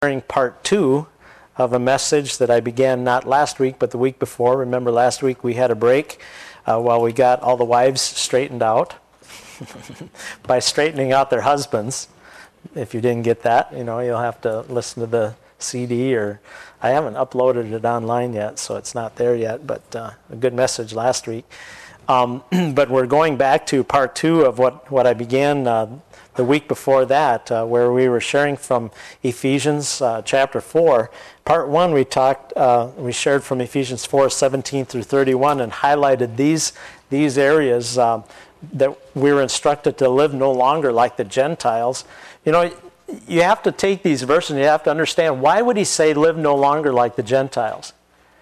Sharing part 2 of a message that I began not last week but the week before. Remember last week we had a break while we got all the wives straightened out by straightening out their husbands. If you didn't get that, you'll have to listen to the CD, or I haven't uploaded it online yet, so it's not there yet, but a good message last week. But we're going back to part 2 of what I began the week before that, where we were sharing from Ephesians chapter 4. Part 1 we shared from Ephesians 4:17 through 31 and highlighted these areas that we were instructed to live no longer like the Gentiles. You have to take these verses and you have to understand, why would he say live no longer like the Gentiles?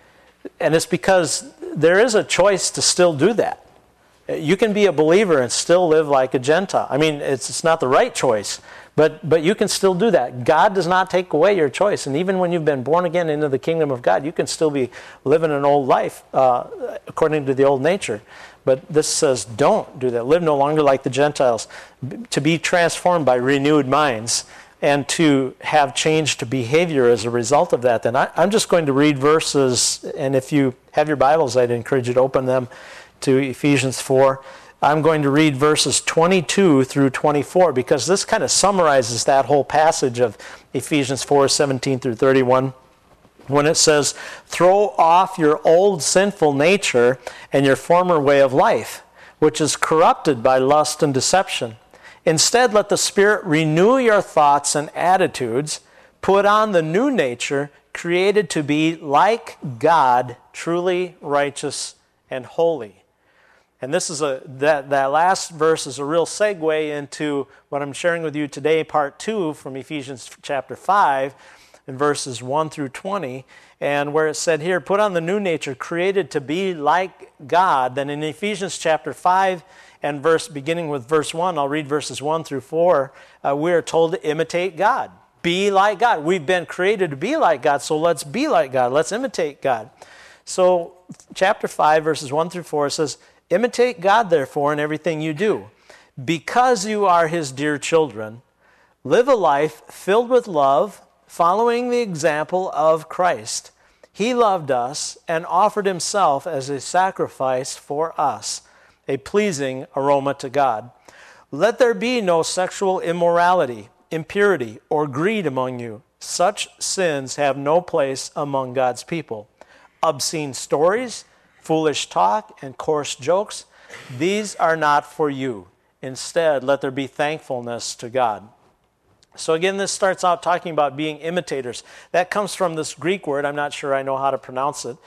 And it's because there is a choice to still do that. You can be a believer and still live like a Gentile. I mean, it's not the right choice, but you can still do that. God does not take away your choice. And even when you've been born again into the kingdom of God, you can still be living an old life according to the old nature. But this says don't do that. Live no longer like the Gentiles. To be transformed by renewed minds and to have changed behavior as a result of that. Then I'm just going to read verses, and if you have your Bibles, I'd encourage you to open them to Ephesians 4. I'm going to read verses 22 through 24 because this kind of summarizes that whole passage of Ephesians 4:17 through 31. When it says, throw off your old sinful nature and your former way of life, which is corrupted by lust and deception. Instead, let the Spirit renew your thoughts and attitudes. Put on the new nature, created to be like God, truly righteous and holy. And this is that last verse is a real segue into what I'm sharing with you today, part 2 from Ephesians chapter 5, in verses 1 through 20, and where it said here, put on the new nature, created to be like God. Then in Ephesians chapter 5 and beginning with verse 1, I'll read verses 1 through 4, we are told to imitate God. Be like God. We've been created to be like God, so let's be like God. Let's imitate God. So chapter 5, verses 1 through 4 says, imitate God, therefore, in everything you do. Because you are his dear children, live a life filled with love, following the example of Christ. He loved us and offered himself as a sacrifice for us, a pleasing aroma to God. Let there be no sexual immorality, impurity, or greed among you. Such sins have no place among God's people. Obscene stories, foolish talk, and coarse jokes, these are not for you. Instead, let there be thankfulness to God. So again, this starts out talking about being imitators. That comes from this Greek word, I'm not sure I know how to pronounce it.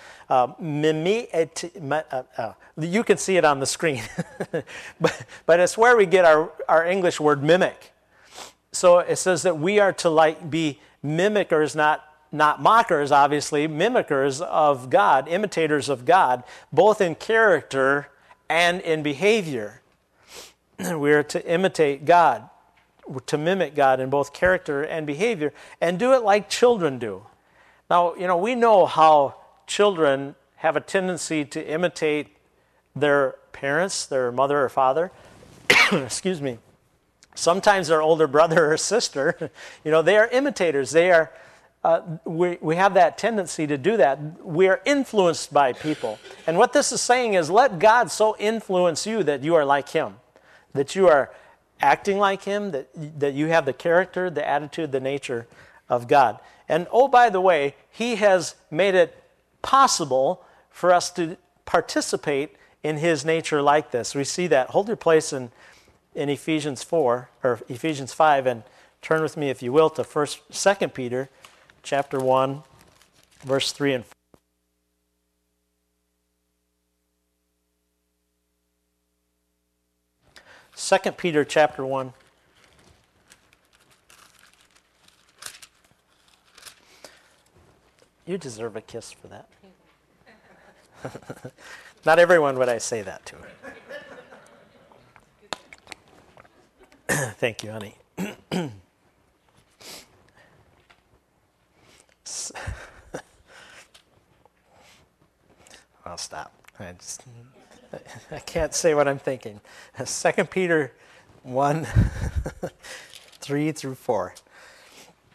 You can see it on the screen. but it's where we get our English word mimic. So it says that we are to be mimickers, not mockers, obviously, mimickers of God, imitators of God, both in character and in behavior. We are to imitate God, to mimic God in both character and behavior, and do it like children do. Now, we know how children have a tendency to imitate their parents, their mother or father. Excuse me. Sometimes their older brother or sister. They are imitators. They are. We have that tendency to do that. We are influenced by people. And what this is saying is, let God so influence you that you are like him, that you are acting like him, that you have the character, the attitude, the nature of God. And oh, by the way, he has made it possible for us to participate in his nature like this. We see that. Hold your place in Ephesians 4 or Ephesians 5 and turn with me, if you will, to 2 Peter chapter 1, verse 3 and 4. 2 Peter chapter 1. You deserve a kiss for that. Not everyone would I say that to. Thank you, honey. I'll stop. I can't say what I'm thinking. 2 Peter 1, 3 through 4.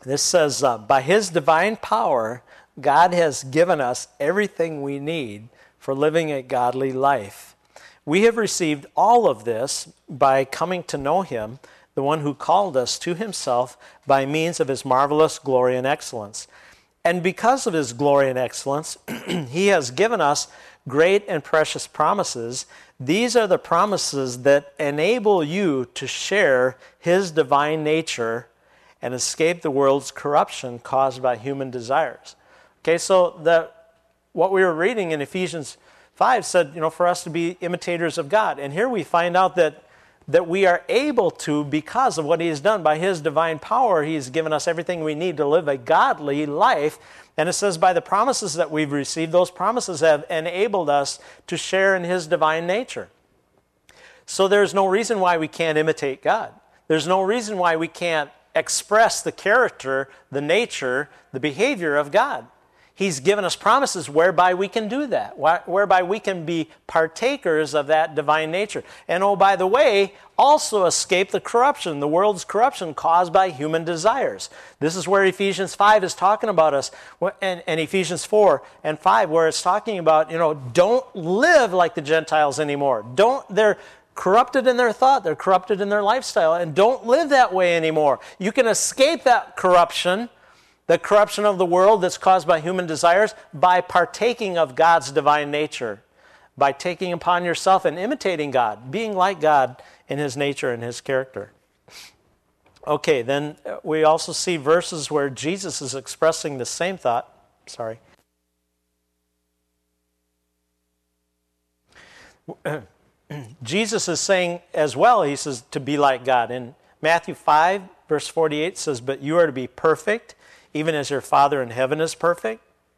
This says, by his divine power, God has given us everything we need for living a godly life. We have received all of this by coming to know him, the one who called us to himself by means of his marvelous glory and excellence. And because of his glory and excellence, he has given us great and precious promises. These are the promises that enable you to share his divine nature and escape the world's corruption caused by human desires. Okay, so what we were reading in Ephesians 5 said, for us to be imitators of God. And here we find out that we are able to, because of what he has done. By his divine power, he has given us everything we need to live a godly life. And it says by the promises that we've received, those promises have enabled us to share in his divine nature. So there's no reason why we can't imitate God. There's no reason why we can't express the character, the nature, the behavior of God. He's given us promises whereby we can do that, whereby we can be partakers of that divine nature. And oh, by the way, also escape the corruption, the world's corruption caused by human desires. This is where Ephesians 5 is talking about us, and Ephesians 4 and 5, where it's talking about, don't live like the Gentiles anymore. They're corrupted in their thought, they're corrupted in their lifestyle, and don't live that way anymore. You can escape that corruption, the corruption of the world that's caused by human desires, by partaking of God's divine nature, by taking upon yourself and imitating God, being like God in his nature and his character. Okay, then we also see verses where Jesus is expressing the same thought. Jesus is saying as well, he says, to be like God. In Matthew 5, verse 48 says, but you are to be perfect, even as your Father in heaven is perfect.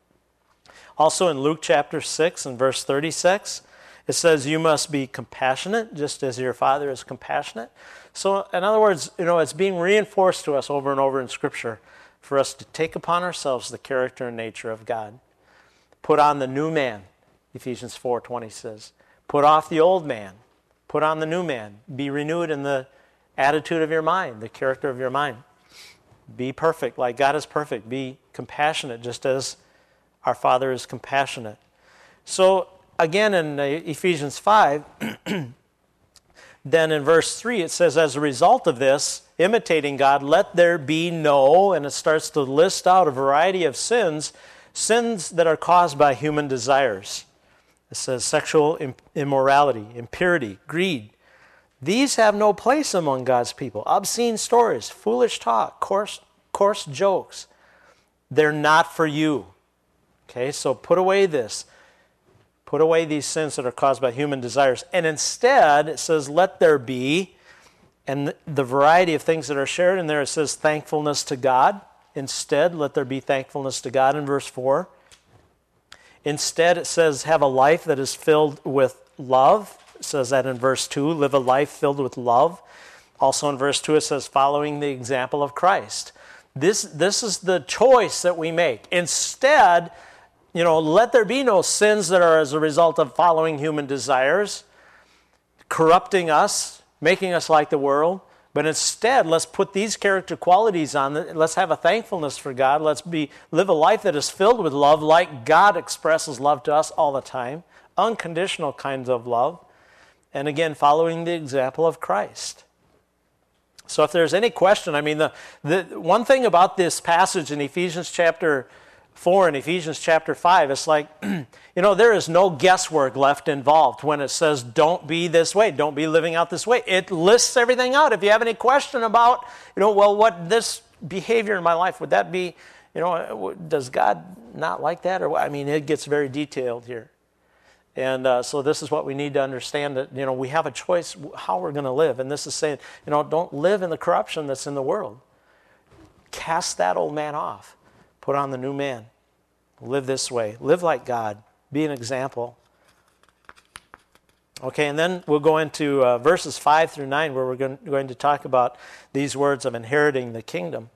Also in Luke chapter 6 and verse 36, it says you must be compassionate, just as your Father is compassionate. So in other words, it's being reinforced to us over and over in Scripture for us to take upon ourselves the character and nature of God. Put on the new man, Ephesians 4:20 says. Put off the old man. Put on the new man. Be renewed in the attitude of your mind, the character of your mind. Be perfect like God is perfect. Be compassionate just as our Father is compassionate. So again in Ephesians 5, then in verse 3 it says, as a result of this, imitating God, let there be no, and it starts to list out a variety of sins that are caused by human desires. It says sexual immorality, impurity, greed. These have no place among God's people. Obscene stories, foolish talk, coarse jokes. They're not for you. Okay, so put away this. Put away these sins that are caused by human desires. And instead, it says, let there be, and the variety of things that are shared in there, it says thankfulness to God. Instead, let there be thankfulness to God in verse 4. Instead, it says, have a life that is filled with love. It says that in verse 2, live a life filled with love. Also in verse 2, it says, following the example of Christ. This is the choice that we make. Instead, let there be no sins that are as a result of following human desires, corrupting us, making us like the world. But instead, let's put these character qualities on. Let's have a thankfulness for God. Let's live a life that is filled with love, like God expresses love to us all the time. Unconditional kinds of love. And again, following the example of Christ. So if there's any question, the one thing about this passage in Ephesians chapter 4 and Ephesians chapter 5, it's like, there is no guesswork left involved when it says, don't be this way, don't be living out this way. It lists everything out. If you have any question about, what this behavior in my life, would that be, does God not like that? Or it gets very detailed here. And so this is what we need to understand, that, we have a choice how we're going to live. And this is saying, don't live in the corruption that's in the world. Cast that old man off. Put on the new man. Live this way. Live like God. Be an example. Okay, and then we'll go into verses 5 through 9, where we're going to talk about these words of inheriting the kingdom.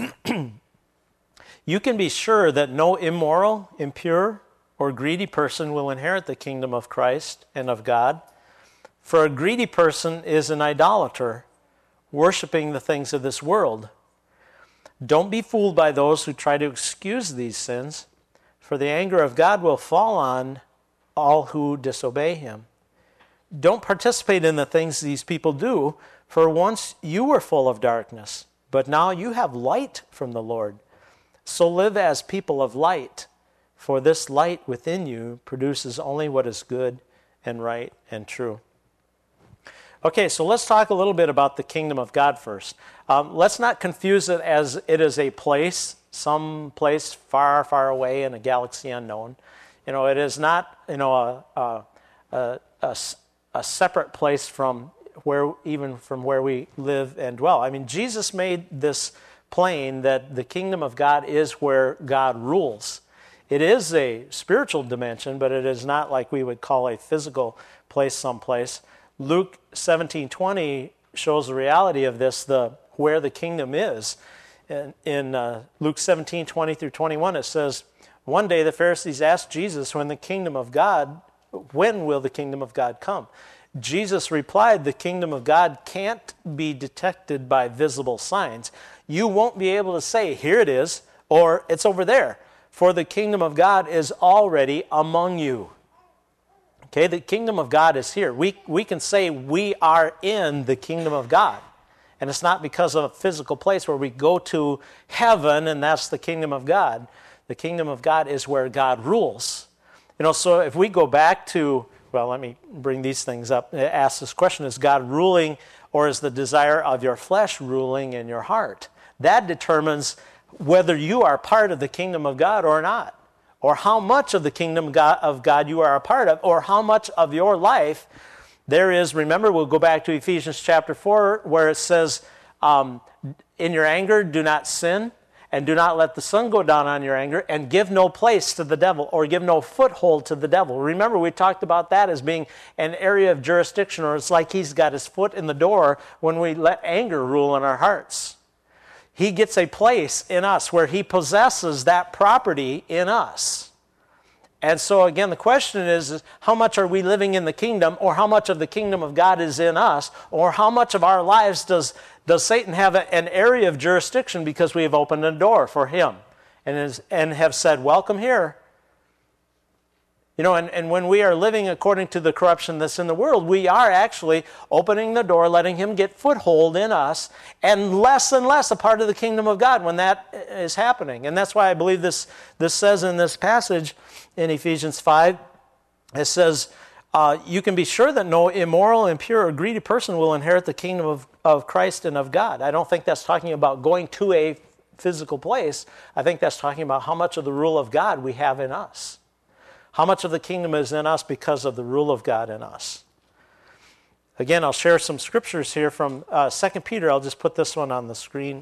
You can be sure that no immoral, impure, or greedy person will inherit the kingdom of Christ and of God. For a greedy person is an idolater, worshiping the things of this world. Don't be fooled by those who try to excuse these sins, for the anger of God will fall on all who disobey him. Don't participate in the things these people do, for once you were full of darkness, but now you have light from the Lord. So live as people of light, for this light within you produces only what is good and right and true. Okay, so let's talk a little bit about the kingdom of God first. Let's not confuse it as it is a place, some place far, far away in a galaxy unknown. It is not, a separate place from where we live and dwell. I mean, Jesus made this plain that the kingdom of God is where God rules. It is a spiritual dimension, but it is not like we would call a physical place someplace. Luke 17:20 shows the reality of this, where the kingdom is. In Luke 17:20 through 21, it says, one day the Pharisees asked Jesus, when will the kingdom of God come? Jesus replied, the kingdom of God can't be detected by visible signs. You won't be able to say, here it is, or it's over there, for the kingdom of God is already among you. Okay, the kingdom of God is here. We can say we are in the kingdom of God. And it's not because of a physical place where we go to heaven and that's the kingdom of God. The kingdom of God is where God rules. So if we go back to, let me bring these things up. Ask this question, is God ruling, or is the desire of your flesh ruling in your heart? That determines whether you are part of the kingdom of God or not, or how much of the kingdom of God you are a part of, or how much of your life there is. Remember, we'll go back to Ephesians chapter 4, where it says, in your anger, do not sin, and do not let the sun go down on your anger, and give no place to the devil, or give no foothold to the devil. Remember, we talked about that as being an area of jurisdiction, or it's like he's got his foot in the door when we let anger rule in our hearts. He gets a place in us where he possesses that property in us. And so again, the question is how much are we living in the kingdom, or how much of the kingdom of God is in us, or how much of our lives does Satan have an area of jurisdiction because we have opened a door for him and have said, welcome here. And when we are living according to the corruption that's in the world, we are actually opening the door, letting him get foothold in us, and less a part of the kingdom of God when that is happening. And that's why I believe this says in this passage in Ephesians 5, it says, you can be sure that no immoral, impure, or greedy person will inherit the kingdom of Christ and of God. I don't think that's talking about going to a physical place. I think that's talking about how much of the rule of God we have in us. How much of the kingdom is in us because of the rule of God in us. Again, I'll share some scriptures here from 2 Peter. I'll just put this one on the screen.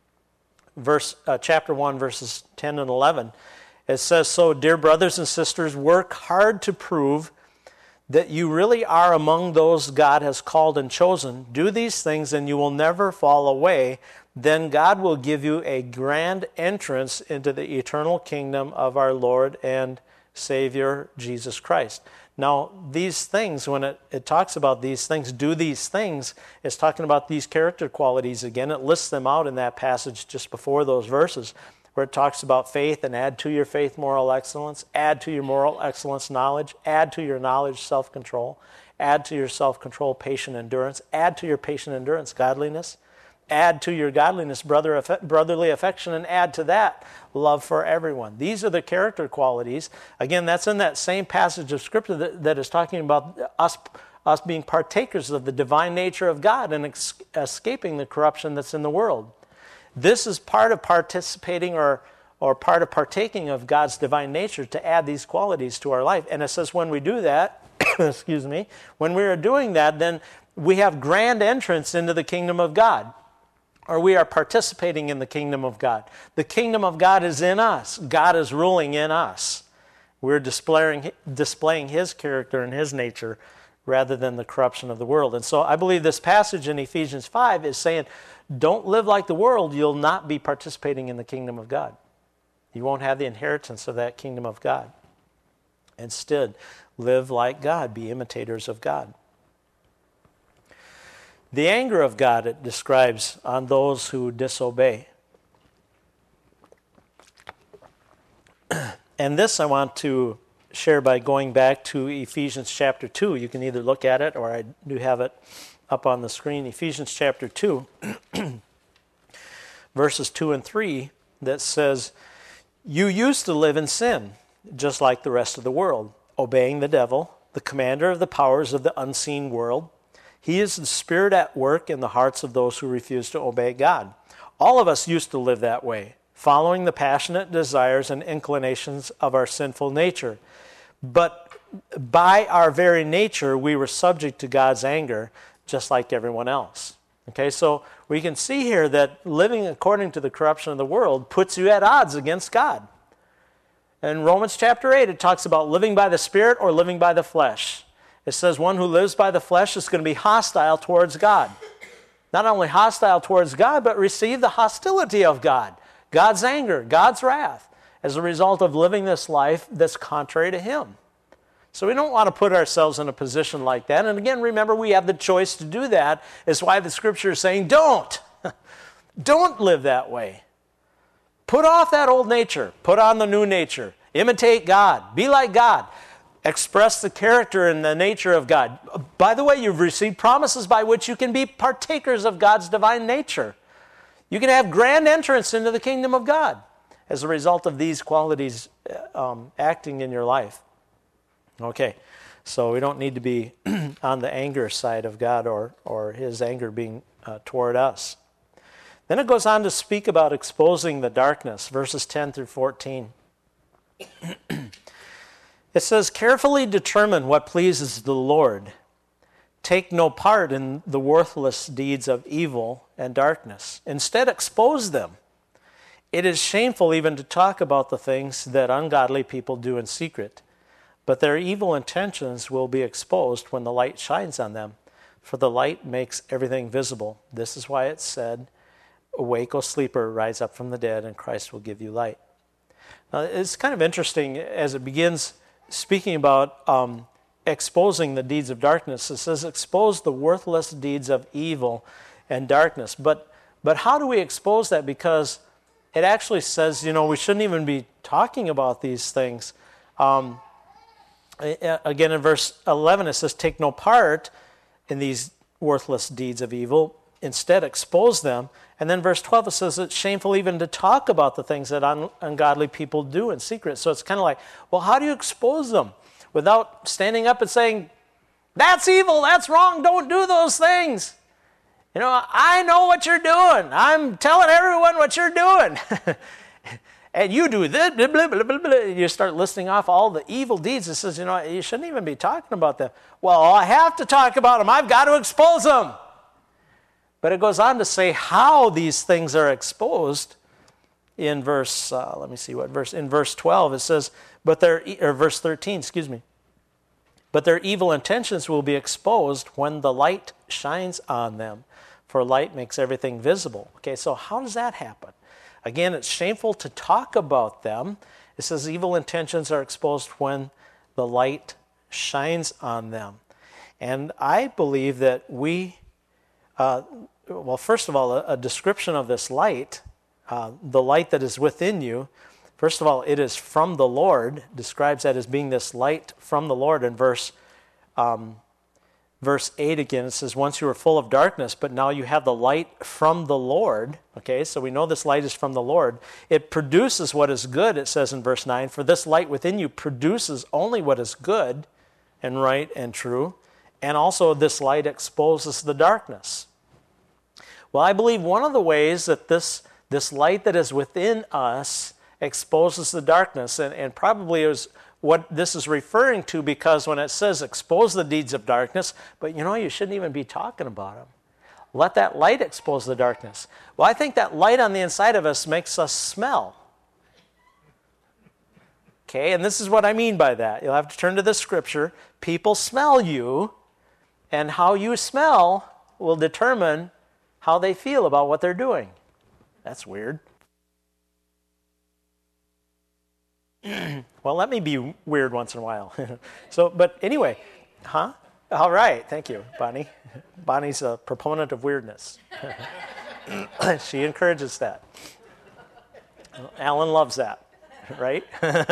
Chapter 1, verses 10 and 11. It says, so, dear brothers and sisters, work hard to prove that you really are among those God has called and chosen. Do these things and you will never fall away. Then God will give you a grand entrance into the eternal kingdom of our Lord and Savior, Jesus Christ. Now, these things, when it talks about these things, do these things, it's talking about these character qualities again. It lists them out in that passage just before those verses, where it talks about faith, and add to your faith moral excellence, add to your moral excellence knowledge, add to your knowledge self-control, add to your self-control patient endurance, add to your patient endurance godliness, add to your godliness brotherly affection, and add to that love for everyone. These are the character qualities. Again, that's in that same passage of Scripture that is talking about us being partakers of the divine nature of God and escaping the corruption that's in the world. This is part of participating or part of partaking of God's divine nature, to add these qualities to our life. And it says when we do that, excuse me, when we are doing that, then we have grand entrance into the kingdom of God. Or we are participating in the kingdom of God. The kingdom of God is in us. God is ruling in us. We're displaying his character and his nature rather than the corruption of the world. And so I believe this passage in Ephesians 5 is saying, don't live like the world. You'll not be participating in the kingdom of God. You won't have the inheritance of that kingdom of God. Instead, live like God. Be imitators of God. The anger of God, it describes, on those who disobey. And this I want to share by going back to Ephesians chapter 2. You can either look at it or I do have it up on the screen. Ephesians chapter 2, verses 2 and 3, that says, "You used to live in sin, just like the rest of the world, obeying the devil, the commander of the powers of the unseen world. He is the spirit at work in the hearts of those who refuse to obey God." All of us used to live that way, following the passionate desires and inclinations of our sinful nature. But by our very nature, we were subject to God's anger, just like everyone else. Okay, so we can see here that living according to the corruption of the world puts you at odds against God. In Romans chapter 8, it talks about living by the Spirit or living by the flesh. It says one who lives by the flesh is going to be hostile towards God. Not only hostile towards God, but receive the hostility of God, God's anger, God's wrath, as a result of living this life that's contrary to Him. So we don't want to put ourselves in a position like that. And again, remember, we have the choice to do that. It's why the Scripture is saying, don't. Don't live that way. Put off that old nature. Put on the new nature. Imitate God. Be like God. Express the character and the nature of God. By the way, you've received promises by which you can be partakers of God's divine nature. You can have grand entrance into the kingdom of God as a result of these qualities acting in your life. Okay, so we don't need to be on the anger side of God or His anger being toward us. Then it goes on to speak about exposing the darkness, verses 10 through 14. It says, "Carefully determine what pleases the Lord. Take no part in the worthless deeds of evil and darkness. Instead, expose them. It is shameful even to talk about the things that ungodly people do in secret. But their evil intentions will be exposed when the light shines on them, for the light makes everything visible. This is why it said, 'Awake, O sleeper, rise up from the dead, and Christ will give you light.'" Now, it's kind of interesting as it begins speaking about exposing the deeds of darkness. It says, expose the worthless deeds of evil and darkness. But how do we expose that? Because it actually says, we shouldn't even be talking about these things. Again, in verse 11, it says, "Take no part in these worthless deeds of evil. Instead, expose them." And then verse 12, it says it's shameful even to talk about the things that ungodly people do in secret. So it's kind of like, well, how do you expose them? Without standing up and saying, "That's evil, that's wrong, don't do those things. I know what you're doing. I'm telling everyone what you're doing." And you do this, blah, blah, blah, blah, blah. You start listing off all the evil deeds. It says, you shouldn't even be talking about them. Well, I have to talk about them. I've got to expose them. But it goes on to say how these things are exposed in verse, in verse 12 it says, verse 13, excuse me. "But their evil intentions will be exposed when the light shines on them, for light makes everything visible." Okay, so how does that happen? Again, it's shameful to talk about them. It says evil intentions are exposed when the light shines on them. And I believe that first of all, a description of this light, the light that is within you, first of all, it is from the Lord, describes that as being this light from the Lord. In verse 8 again, it says, "Once you were full of darkness, but now you have the light from the Lord." Okay, so we know this light is from the Lord. "It produces what is good," it says in verse 9, "for this light within you produces only what is good and right and true. And also this light exposes the darkness." Well, I believe one of the ways that this light that is within us exposes the darkness, and probably is what this is referring to, because when it says expose the deeds of darkness, but you shouldn't even be talking about them. Let that light expose the darkness. Well, I think that light on the inside of us makes us smell. Okay, and this is what I mean by that. You'll have to turn to the Scripture. People smell you, and how you smell will determine how they feel about what they're doing. That's weird. Well, let me be weird once in a while. But anyway, All right, thank you, Bonnie. Bonnie's a proponent of weirdness. She encourages that. Alan loves that. right?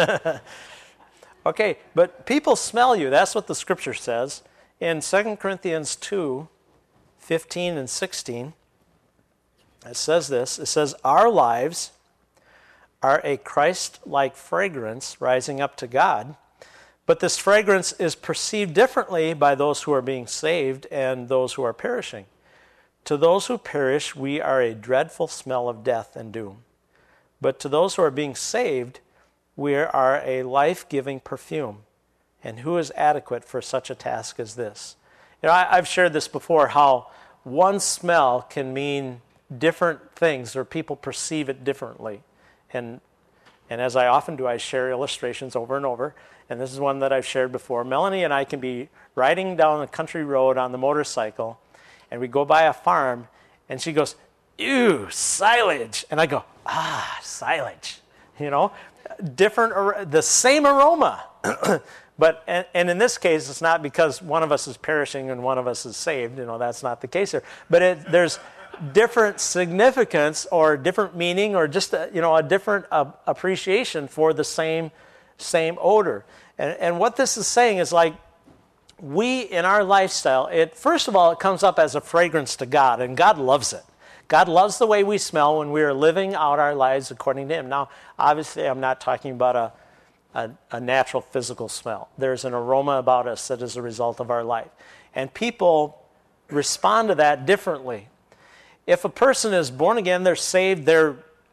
Okay, but people smell you. That's what the scripture says. In 2 Corinthians 2, 15 and 16, it says this. It says, our lives are a Christ-like fragrance rising up to God, but this fragrance is perceived differently by those who are being saved and those who are perishing. To those who perish, we are a dreadful smell of death and doom. But to those who are being saved, we are a life-giving perfume. And who is adequate for such a task as this? You know, I've shared this before, how one smell can mean different things, or people perceive it differently. And as I often do, I share illustrations over and over. And this is one that I've shared before. Melanie and I can be riding down a country road on the motorcycle, and we go by a farm, and she goes, ew, silage. And I go, silage. You know, the same aroma. But and in this case, it's not because one of us is perishing and one of us is saved. You know, that's not the case here. But there's different significance or different meaning, or just a different appreciation for the same odor. And what this is saying is, like, we in our lifestyle, first of all, it comes up as a fragrance to God, and God loves it. God loves the way we smell when we are living out our lives according to Him. Now, obviously, I'm not talking about a natural physical smell. There's an aroma about us that is a result of our life. And people respond to that differently. If a person is born again, they're saved, they're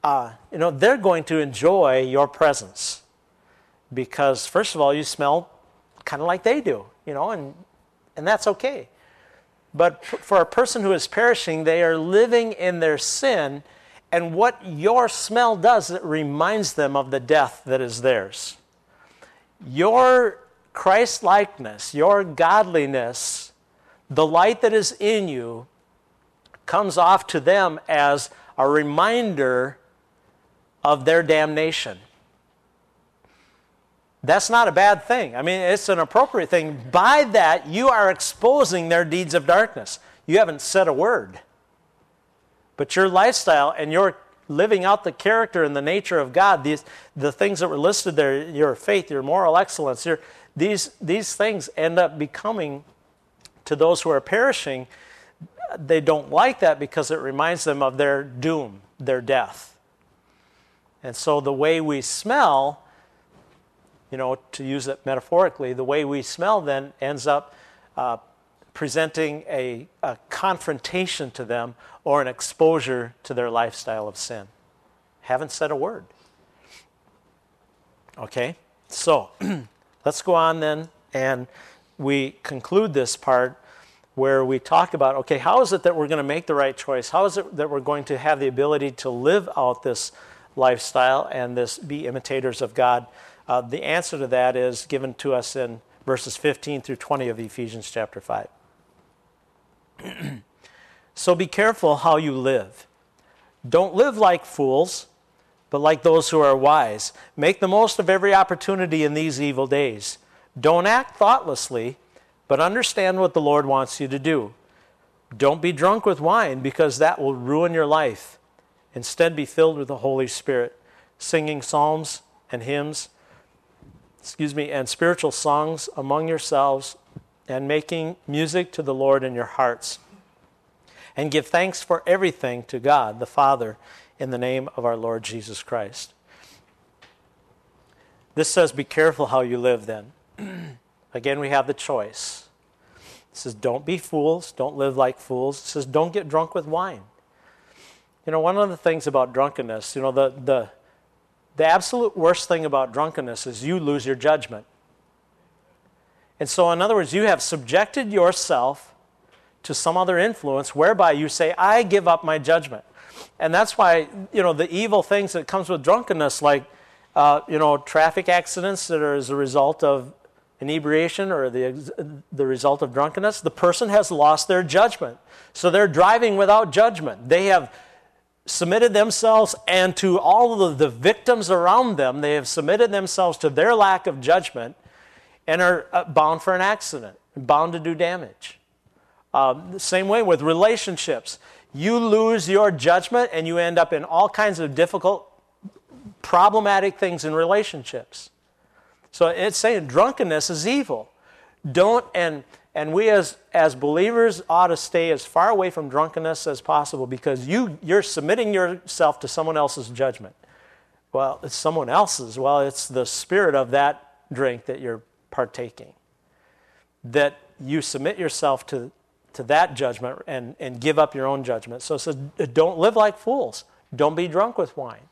going to enjoy your presence. Because, first of all, you smell kind of like they do, and that's okay. But for a person who is perishing, they are living in their sin, and what your smell does, it reminds them of the death that is theirs. Your Christ-likeness, your godliness, the light that is in you, comes off to them as a reminder of their damnation. That's not a bad thing. I mean, it's an appropriate thing. By that, you are exposing their deeds of darkness. You haven't said a word. But your lifestyle and your living out the character and the nature of God, the things that were listed there, your faith, your moral excellence, these things end up becoming, to those who are perishing, they don't like that because it reminds them of their doom, their death. And so the way we smell, to use it metaphorically, the way we smell then ends up presenting a confrontation to them, or an exposure to their lifestyle of sin. Haven't said a word. Okay, so let's go on then, and we conclude this part where we talk about, okay, how is it that we're going to make the right choice? How is it that we're going to have the ability to live out this lifestyle and be imitators of God? The answer to that is given to us in verses 15 through 20 of Ephesians chapter 5. So be careful how you live. Don't live like fools, but like those who are wise. Make the most of every opportunity in these evil days. Don't act thoughtlessly, but understand what the Lord wants you to do. Don't be drunk with wine, because that will ruin your life. Instead, be filled with the Holy Spirit, singing psalms and hymns, and spiritual songs among yourselves, and making music to the Lord in your hearts. And give thanks for everything to God the Father in the name of our Lord Jesus Christ. This says, be careful how you live then. Again, we have the choice. It says, don't be fools, don't live like fools. It says, don't get drunk with wine. One of the things about drunkenness, the absolute worst thing about drunkenness is you lose your judgment. And so, in other words, you have subjected yourself to some other influence whereby you say, I give up my judgment. And that's why, the evil things that comes with drunkenness, like, traffic accidents that are as a result of inebriation or the result of drunkenness, the person has lost their judgment. So they're driving without judgment. They have submitted themselves, and to all of the victims around them, they have submitted themselves to their lack of judgment and are bound for an accident, bound to do damage. The same way with relationships. You lose your judgment and you end up in all kinds of difficult problematic things in relationships. So it's saying drunkenness is evil. Don't, and we as believers ought to stay as far away from drunkenness as possible, because you're submitting yourself to someone else's judgment. Well, it's someone else's. Well, it's the spirit of that drink that you're partaking. That you submit yourself to that judgment and give up your own judgment. So it says, don't live like fools. Don't be drunk with wine.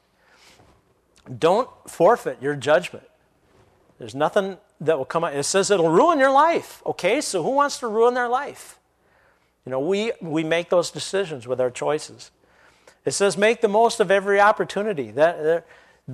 Don't forfeit your judgment. There's nothing that will come out. It says it'll ruin your life. Okay, so who wants to ruin their life? We make those decisions with our choices. It says make the most of every opportunity. That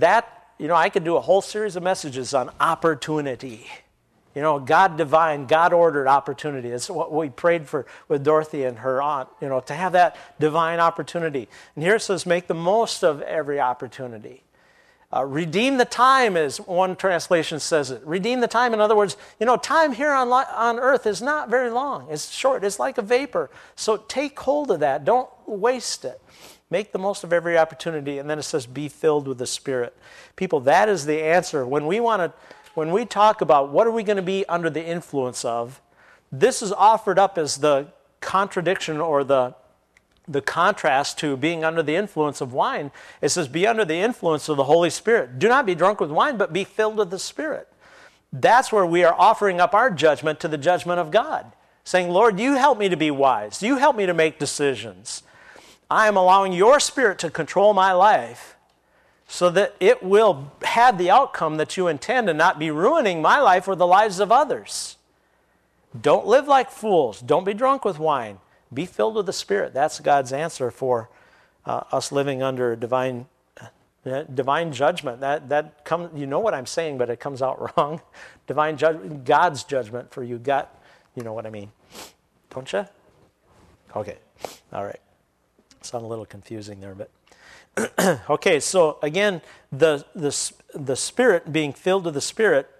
I could do a whole series of messages on opportunity. God divine, God ordered opportunity. It's what we prayed for with Dorothy and her aunt, to have that divine opportunity. And here it says make the most of every opportunity. Redeem the time, as one translation says it. Redeem the time. In other words, time here on earth is not very long. It's short. It's like a vapor. So take hold of that. Don't waste it. Make the most of every opportunity. And then it says, be filled with the Spirit. People, that is the answer. When we talk about what are we going to be under the influence of, this is offered up as the contradiction or the contrast to being under the influence of wine. It says, be under the influence of the Holy Spirit. Do not be drunk with wine, but be filled with the Spirit. That's where we are offering up our judgment to the judgment of God, saying, Lord, you help me to be wise. You help me to make decisions. I am allowing your Spirit to control my life so that it will have the outcome that you intend and not be ruining my life or the lives of others. Don't live like fools. Don't be drunk with wine. Be filled with the Spirit. That's God's answer for us living under divine judgment. That comes. You know what I'm saying, but it comes out wrong. Divine judgment, God's judgment for you. God, you know what I mean, don't you? Okay, all right. Sound a little confusing there, but okay. So again, the Spirit, being filled with the Spirit.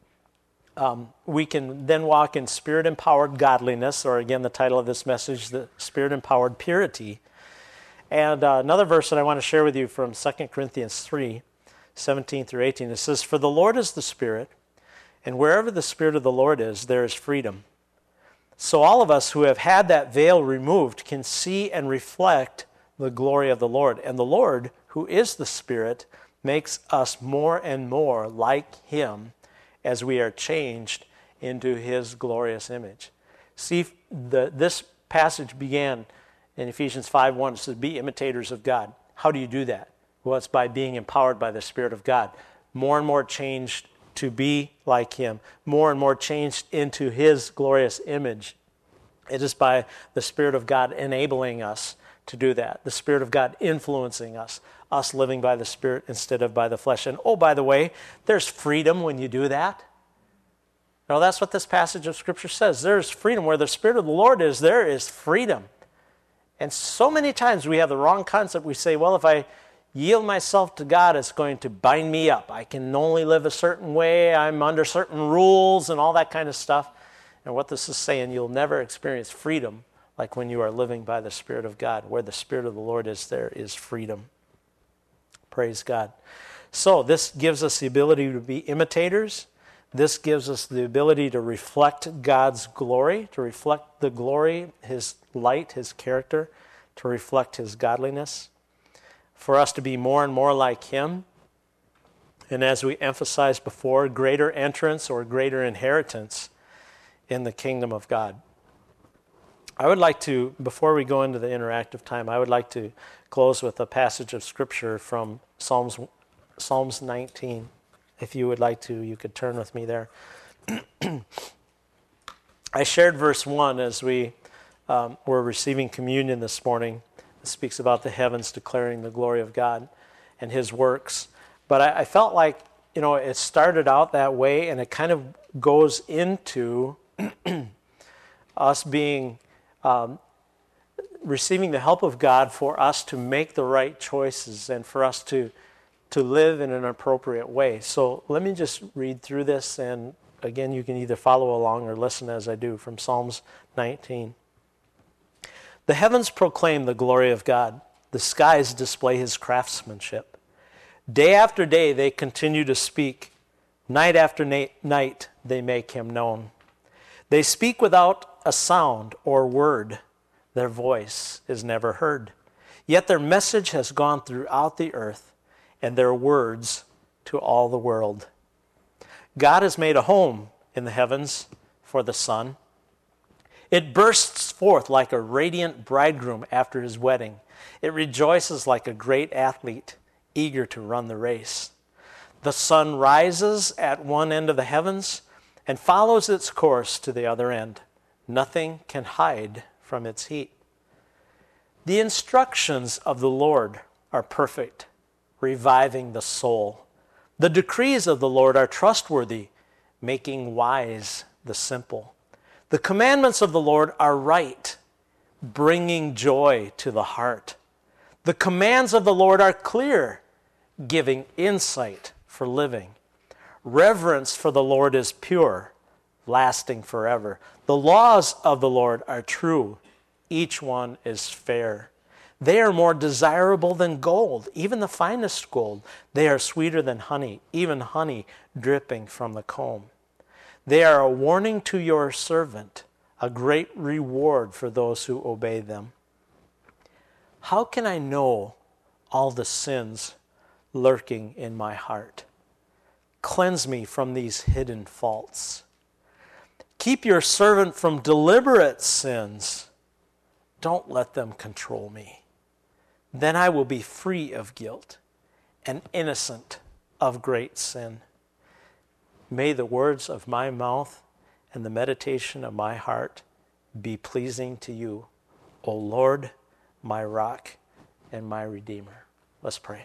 We can then walk in Spirit-empowered godliness, or again, the title of this message, the Spirit-empowered purity. And another verse that I want to share with you from 2 Corinthians 3, 17 through 18. It says, for the Lord is the Spirit, and wherever the Spirit of the Lord is, there is freedom. So all of us who have had that veil removed can see and reflect the glory of the Lord. And the Lord, who is the Spirit, makes us more and more like Him, as we are changed into His glorious image. See, this passage began in Ephesians 5:1. It says, be imitators of God. How do you do that? Well, it's by being empowered by the Spirit of God. More and more changed to be like Him. More and more changed into His glorious image. It is by the Spirit of God enabling us to do that. The Spirit of God influencing us living by the Spirit instead of by the flesh. And oh, by the way, there's freedom when you do that. Now, that's what this passage of Scripture says. There's freedom. Where the Spirit of the Lord is, there is freedom. And so many times we have the wrong concept. We say, well, if I yield myself to God, it's going to bind me up. I can only live a certain way. I'm under certain rules and all that kind of stuff. And what this is saying, you'll never experience freedom like when you are living by the Spirit of God. Where the Spirit of the Lord is, there is freedom. Praise God. So this gives us the ability to be imitators. This gives us the ability to reflect God's glory, to reflect the glory, His light, His character, to reflect His godliness, for us to be more and more like Him. And as we emphasized before, greater entrance or greater inheritance in the kingdom of God. I would like to, before we go into the interactive time, I would like to close with a passage of Scripture from Psalms 19. If you would like to, you could turn with me there. I shared verse 1 as we were receiving communion this morning. It speaks about the heavens declaring the glory of God and His works. But I felt like, it started out that way, and it kind of goes into us being receiving the help of God for us to make the right choices and for us to live in an appropriate way. So let me just read through this, and again, you can either follow along or listen as I do from Psalms 19. The heavens proclaim the glory of God. The skies display His craftsmanship. Day after day they continue to speak. Night after night they make him known. They speak without a sound or word. Their voice is never heard. Yet their message has gone throughout the earth, and their words to all the world. God has made a home in the heavens for the sun. It bursts forth like a radiant bridegroom after his wedding. It rejoices like a great athlete, eager to run the race. The sun rises at one end of the heavens and follows its course to the other end. Nothing can hide from its heat. The instructions of the Lord are perfect, reviving the soul. The decrees of the Lord are trustworthy, making wise the simple. The commandments of the Lord are right, bringing joy to the heart. The commands of the Lord are clear, giving insight for living. Reverence for the Lord is pure, lasting forever. The laws of the Lord are true. Each one is fair. They are more desirable than gold, even the finest gold. They are sweeter than honey, even honey dripping from the comb. They are a warning to your servant, a great reward for those who obey them. How can I know all the sins lurking in my heart? Cleanse me from these hidden faults. Keep your servant from deliberate sins. Don't let them control me. Then I will be free of guilt and innocent of great sin. May the words of my mouth and the meditation of my heart be pleasing to you, O Lord, my rock and my redeemer. Let's pray.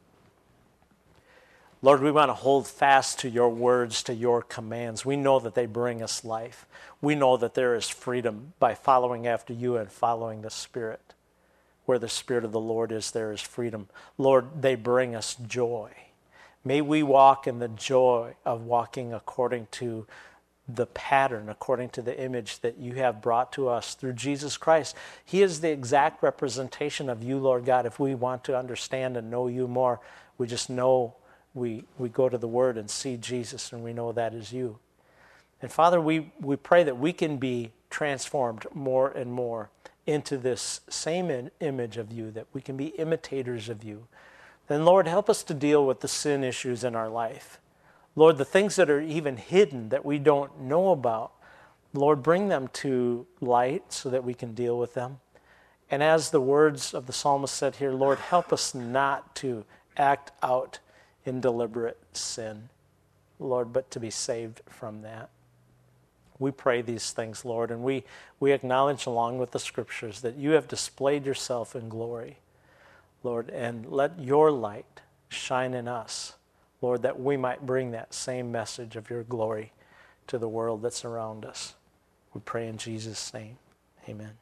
Lord, we want to hold fast to your words, to your commands. We know that they bring us life. We know that there is freedom by following after you and following the Spirit. Where the Spirit of the Lord is, there is freedom. Lord, they bring us joy. May we walk in the joy of walking according to the pattern, according to the image that you have brought to us through Jesus Christ. He is the exact representation of you, Lord God. If we want to understand and know you more, we just know we go to the Word and see Jesus, and we know that is you. And Father, we pray that we can be transformed more and more into this same image of you, that we can be imitators of you. Then, Lord, help us to deal with the sin issues in our life. Lord, the things that are even hidden that we don't know about, Lord, bring them to light so that we can deal with them. And as the words of the psalmist said here, Lord, help us not to act out in deliberate sin, Lord, but to be saved from that. We pray these things, Lord, and we acknowledge along with the Scriptures that you have displayed yourself in glory, Lord, and let your light shine in us, Lord, that we might bring that same message of your glory to the world that's around us. We pray in Jesus' name. Amen.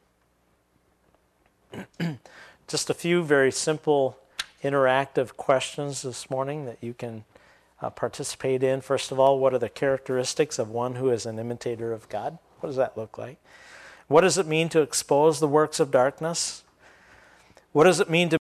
Just a few very simple interactive questions this morning that you can participate in. First of all, what are the characteristics of one who is an imitator of God? What does that look like? What does it mean to expose the works of darkness? What does it mean to